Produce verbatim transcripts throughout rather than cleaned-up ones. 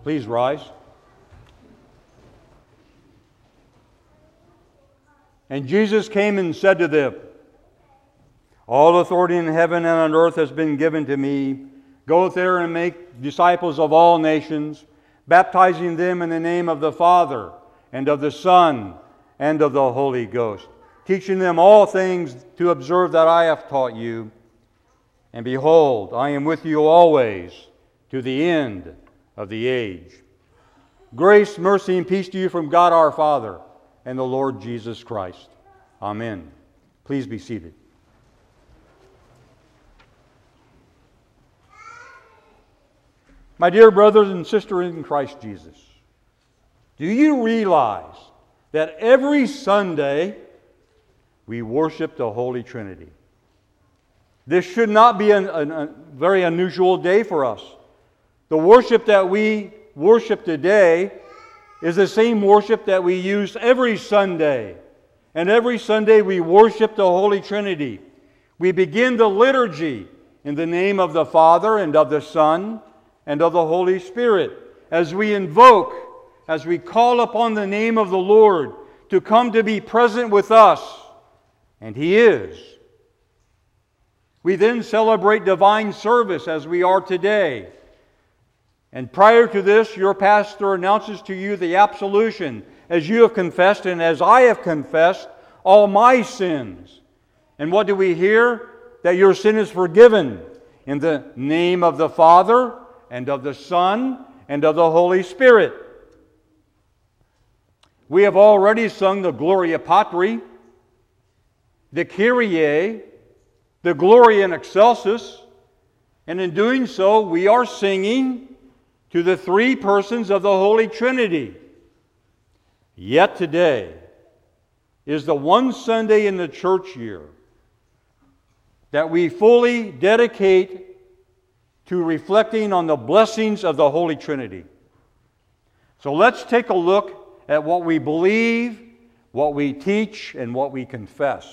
Please rise. And Jesus came and said to them, "All authority in heaven and on earth has been given to me. Go there and make disciples of all nations, baptizing them in the name of the Father and of the Son and of the Holy Ghost, teaching them all things to observe that I have taught you. And behold, I am with you always to the end of the age." Grace, mercy, and peace to you from God our Father and the Lord Jesus Christ. Amen. Please be seated. My dear brothers and sisters in Christ Jesus, do you realize that every Sunday we worship the Holy Trinity? This should not be a, a, a very unusual day for us. The worship that we worship today is the same worship that we use every Sunday. And every Sunday we worship the Holy Trinity. We begin the liturgy in the name of the Father and of the Son and of the Holy Spirit, as we invoke, as we call upon the name of the Lord to come to be present with us. And He is. We then celebrate divine service as we are today. And prior to this, your pastor announces to you the absolution, as you have confessed and as I have confessed all my sins. And what do we hear? That your sin is forgiven in the name of the Father and of the Son and of the Holy Spirit. We have already sung the Gloria Patri, the Kyrie, the Gloria in Excelsis, and in doing so we are singing to the three persons of the Holy Trinity. Yet today is the one Sunday in the church year that we fully dedicate to reflecting on the blessings of the Holy Trinity. So let's take a look at what we believe, what we teach, and what we confess.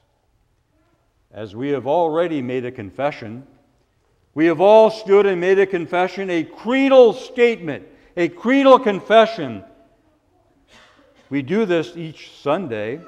As we have already made a confession, we have all stood and made a confession, a creedal statement, a creedal confession. We do this each Sunday.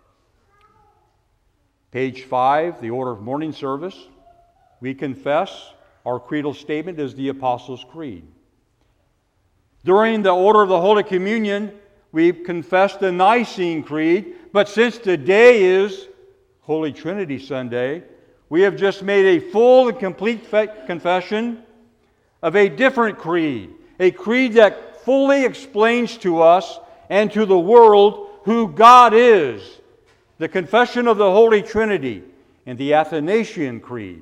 Page five, the order of morning service. We confess our creedal statement is the Apostles' Creed. During the order of the Holy Communion, we confess the Nicene Creed, but since today is Holy Trinity Sunday, we have just made a full and complete confession of a different creed, a creed that fully explains to us and to the world who God is, the confession of the Holy Trinity and the Athanasian Creed.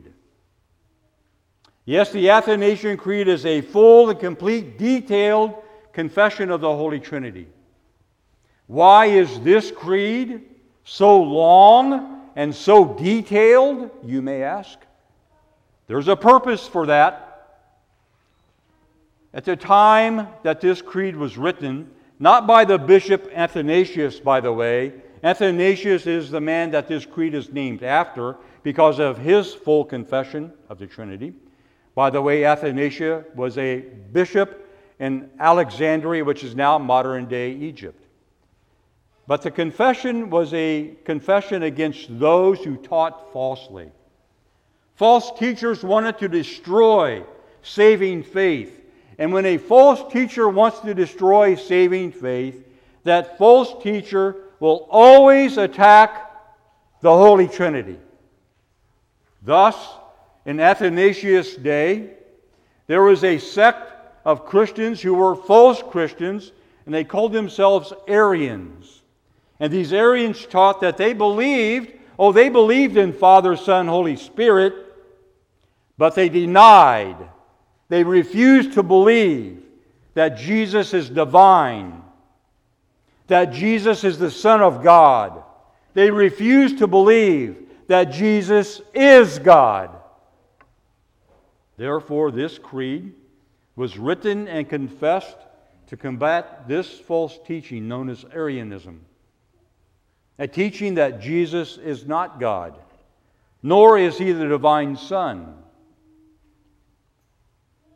Yes, the Athanasian Creed is a full and complete, detailed confession of the Holy Trinity. Why is this creed so long and so detailed, you may ask? There's a purpose for that. At the time that this creed was written, not by the Bishop Athanasius, by the way. Athanasius is the man that this creed is named after because of his full confession of the Trinity. By the way, Athanasius was a bishop in Alexandria, which is now modern-day Egypt. But the confession was a confession against those who taught falsely. False teachers wanted to destroy saving faith. And when a false teacher wants to destroy saving faith, that false teacher will always attack the Holy Trinity. Thus, in Athanasius' day, there was a sect of Christians who were false Christians, and they called themselves Arians. And these Arians taught that they believed, oh, they believed in Father, Son, Holy Spirit, but they denied, they refused to believe that Jesus is divine, that Jesus is the Son of God. They refused to believe that Jesus is God. Therefore, this creed was written and confessed to combat this false teaching known as Arianism. A teaching that Jesus is not God, nor is He the divine Son.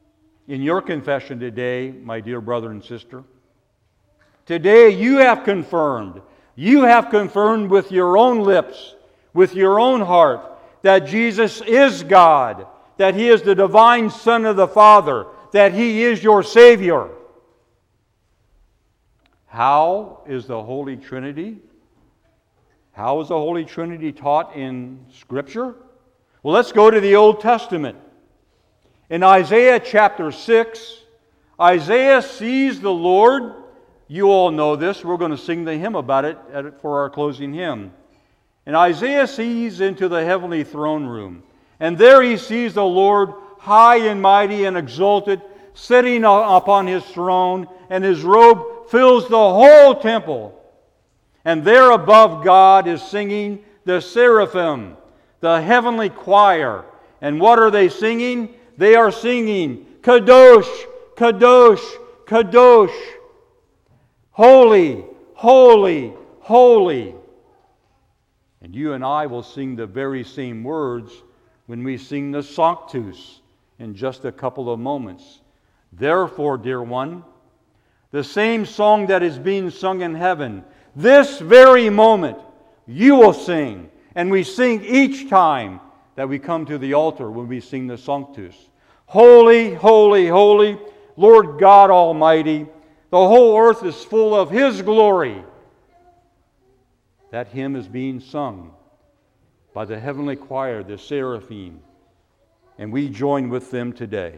in your confession today, my dear brother and sister. Today you have confirmed, you have confirmed with your own lips, with your own heart, that Jesus is God, that He is the divine Son of the Father, that He is your Savior. How is the Holy Trinity? How is the Holy Trinity taught in Scripture? Well, let's go to the Old Testament. In Isaiah chapter six, Isaiah sees the Lord. You all know this. We're going to sing the hymn about it for our closing hymn. And Isaiah sees into the heavenly throne room. And there he sees the Lord high and mighty and exalted, sitting upon His throne, and His robe fills the whole temple. And there above God is singing the seraphim, the heavenly choir. And what are they singing? They are singing, Kadosh, Kadosh, Kadosh. Holy, holy, holy. And you and I will sing the very same words when we sing the Sanctus in just a couple of moments. Therefore, dear one, the same song that is being sung in heaven, this very moment, you will sing. And we sing each time that we come to the altar when we sing the Sanctus. Holy, holy, holy, Lord God Almighty, the whole earth is full of His glory. That hymn is being sung by the heavenly choir, the seraphim, and we join with them today.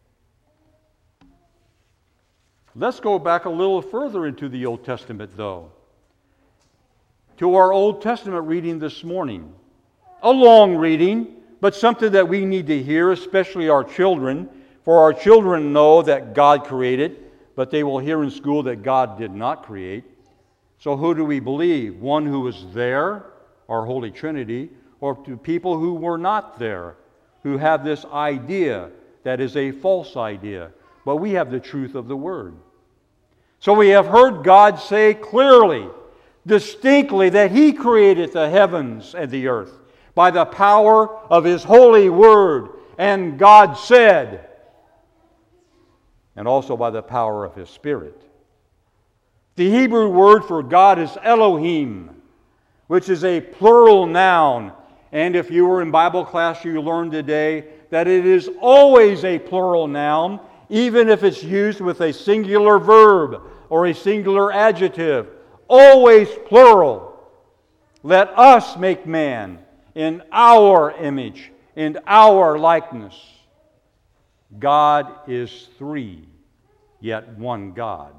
Let's go back a little further into the Old Testament, though, to our Old Testament reading this morning. A long reading, but something that we need to hear, especially our children, for our children know that God created, but they will hear in school that God did not create. So who do we believe? One who was there, our Holy Trinity, or to people who were not there, who have this idea that is a false idea. But we have the truth of the Word. So we have heard God say clearly, distinctly, that He created the heavens and the earth by the power of His holy Word. And God said, and also by the power of His Spirit. The Hebrew word for God is Elohim, which is a plural noun. And if you were in Bible class, you learned today that it is always a plural noun, even if it's used with a singular verb or a singular adjective. Always plural. Let us make man in our image, in our likeness. God is three, yet one God.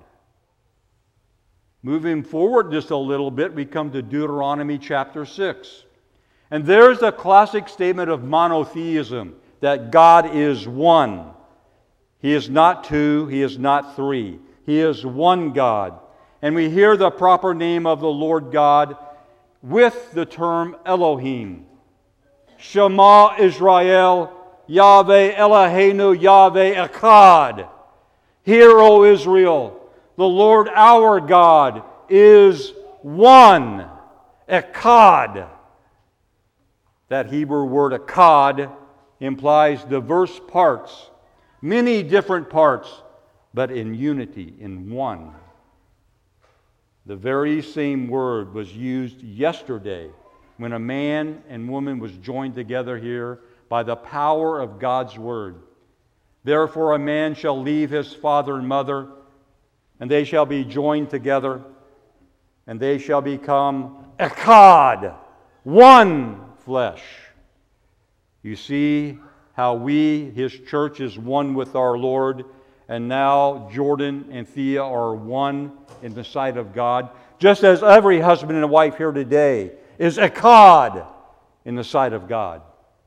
Moving forward just a little bit, we come to Deuteronomy chapter six. And there's a classic statement of monotheism, that God is one. He is not two, He is not three. He is one God. And we hear the proper name of the Lord God with the term Elohim. Shema Israel, Yahweh Eloheinu, Yahweh Echad. Hear, O Israel, the Lord our God is one. Echad. That Hebrew word echad implies diverse parts, many different parts, but in unity, in one. The very same word was used yesterday when a man and woman was joined together here by the power of God's Word. Therefore a man shall leave his father and mother, and they shall be joined together, and they shall become echad, one flesh. You see how we, His church, is one with our Lord, and now Jordan and Thea are one in the sight of God, just as every husband and wife here today is echad in the sight of God.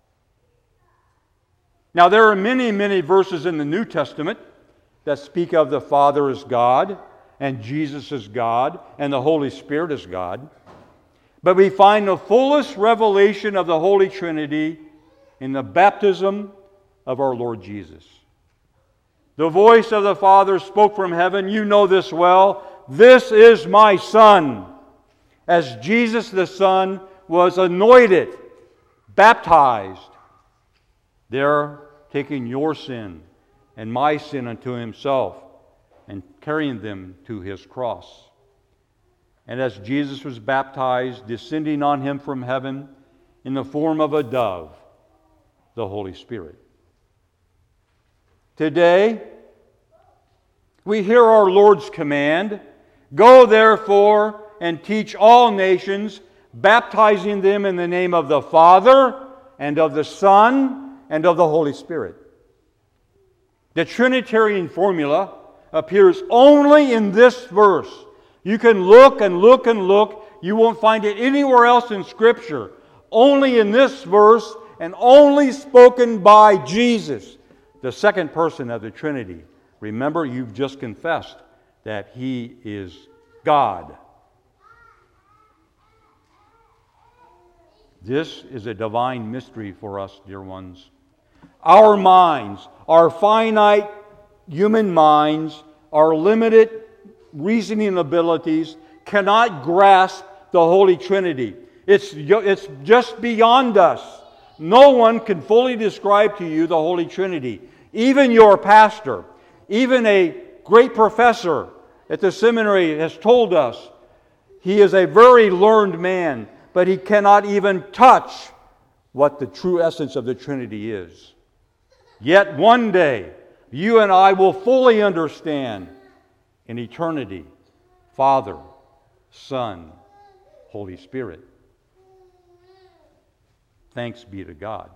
Now, there are many, many verses in the New Testament that speak of the Father as God, and Jesus as God, and the Holy Spirit as God. But we find the fullest revelation of the Holy Trinity in the baptism of our Lord Jesus. The voice of the Father spoke from heaven. You know this well. This is my Son. As Jesus the Son was anointed, baptized, there taking your sin and my sin unto himself, and carrying them to his cross. And as Jesus was baptized, descending on him from heaven in the form of a dove, the Holy Spirit. Today, we hear our Lord's command, "Go therefore and teach all nations, baptizing them in the name of the Father, and of the Son, and of the Holy Spirit." The Trinitarian formula appears only in this verse. You can look and look and look. You won't find it anywhere else in Scripture. Only in this verse, and only spoken by Jesus, the second person of the Trinity. Remember, you've just confessed that He is God. This is a divine mystery for us, dear ones. Our minds, our finite human minds, our limited reasoning abilities cannot grasp the Holy Trinity. It's, it's just beyond us. No one can fully describe to you the Holy Trinity. Even your pastor, even a great professor at the seminary has told us he is a very learned man, but he cannot even touch what the true essence of the Trinity is. Yet one day, you and I will fully understand in eternity, Father, Son, Holy Spirit. Thanks be to God.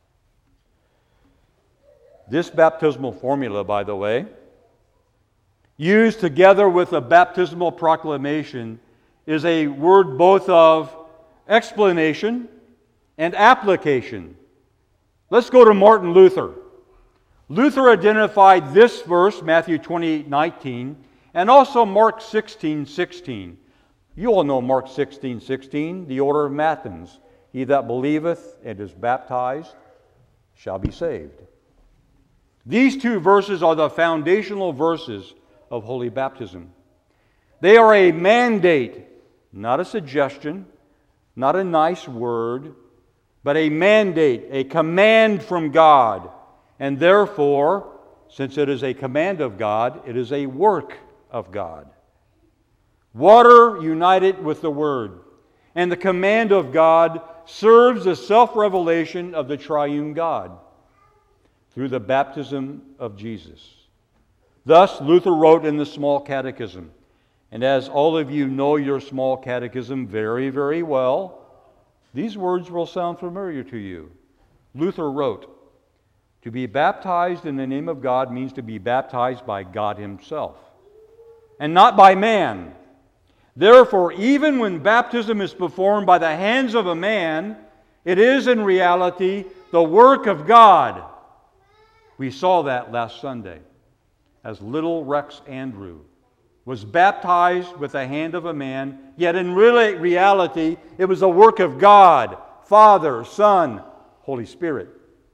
This baptismal formula, by the way, used together with a baptismal proclamation, is a word both of explanation and application. Let's go to Martin Luther. Luther identified this verse, Matthew twenty-eight nineteen, and also Mark sixteen sixteen. You all know Mark sixteen sixteen, the order of Matins. He that believeth and is baptized shall be saved. These two verses are the foundational verses of holy baptism. They are a mandate, not a suggestion, not a nice word, but a mandate, a command from God. And therefore, since it is a command of God, it is a work of God. Water united with the Word, and the command of God serves the self-revelation of the triune God through the baptism of Jesus. Thus, Luther wrote in the Small Catechism, and as all of you know your Small Catechism very, very well, these words will sound familiar to you. Luther wrote, "To be baptized in the name of God means to be baptized by God Himself, and not by man. Therefore, even when baptism is performed by the hands of a man, it is in reality the work of God." We saw that last Sunday as little Rex Andrew was baptized with the hand of a man, yet in really reality it was the work of God, Father, Son, Holy Spirit.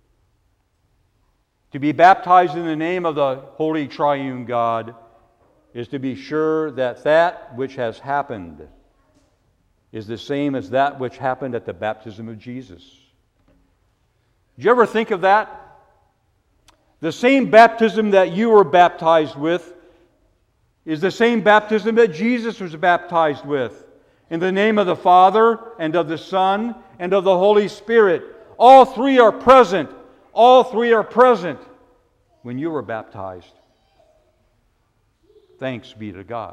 To be baptized in the name of the Holy Triune God is to be sure that that which has happened is the same as that which happened at the baptism of Jesus. Did you ever think of that? The same baptism that you were baptized with is the same baptism that Jesus was baptized with. In the name of the Father, and of the Son, and of the Holy Spirit. All three are present. All three are present when you were baptized. Thanks be to God.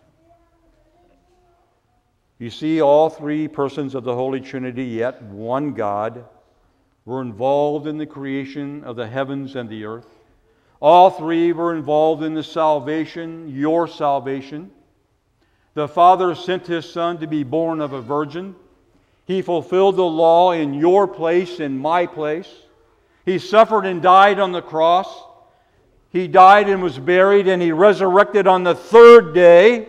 You see, all three persons of the Holy Trinity, yet one God, were involved in the creation of the heavens and the earth. All three were involved in the salvation, your salvation. The Father sent His Son to be born of a virgin. He fulfilled the law in your place, in my place. He suffered and died on the cross. He died and was buried, and He resurrected on the third day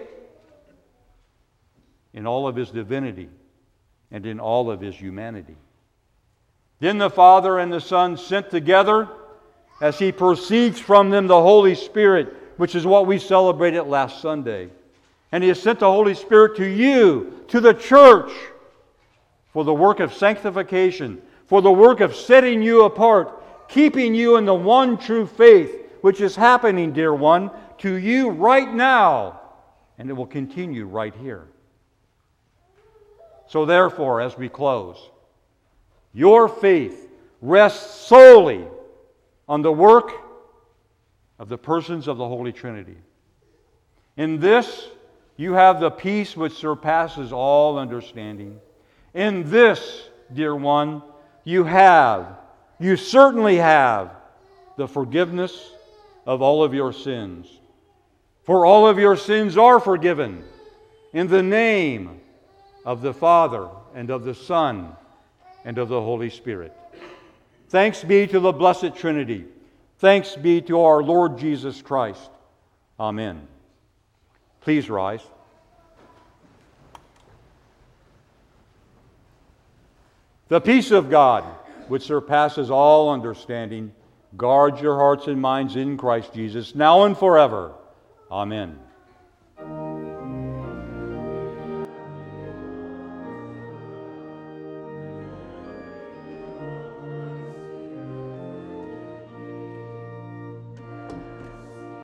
in all of His divinity and in all of His humanity. Then the Father and the Son sent together, as He proceeds from them, the Holy Spirit, which is what we celebrated last Sunday. And He has sent the Holy Spirit to you, to the church, for the work of sanctification, for the work of setting you apart, keeping you in the one true faith, which is happening, dear one, to you right now, and it will continue right here. So therefore, as we close, your faith rests solely on the work of the persons of the Holy Trinity. In this, you have the peace which surpasses all understanding. In this, dear one, you have, you certainly have, the forgiveness of all of your sins. For all of your sins are forgiven in the name of the Father and of the Son and of the Holy Spirit. Thanks be to the Blessed Trinity. Thanks be to our Lord Jesus Christ. Amen. Please rise. The peace of God, which surpasses all understanding, guards your hearts and minds in Christ Jesus, now and forever. Amen.